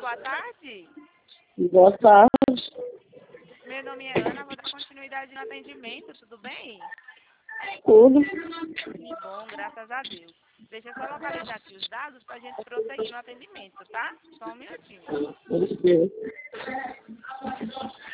boa tarde. Boa tarde. Meu nome é Ana, vou dar continuidade no atendimento, tudo bem? Tudo. Que bom, graças a Deus. Deixa eu só localizar aqui os dados para a gente prosseguir no atendimento, tá? Só um minutinho. Isso.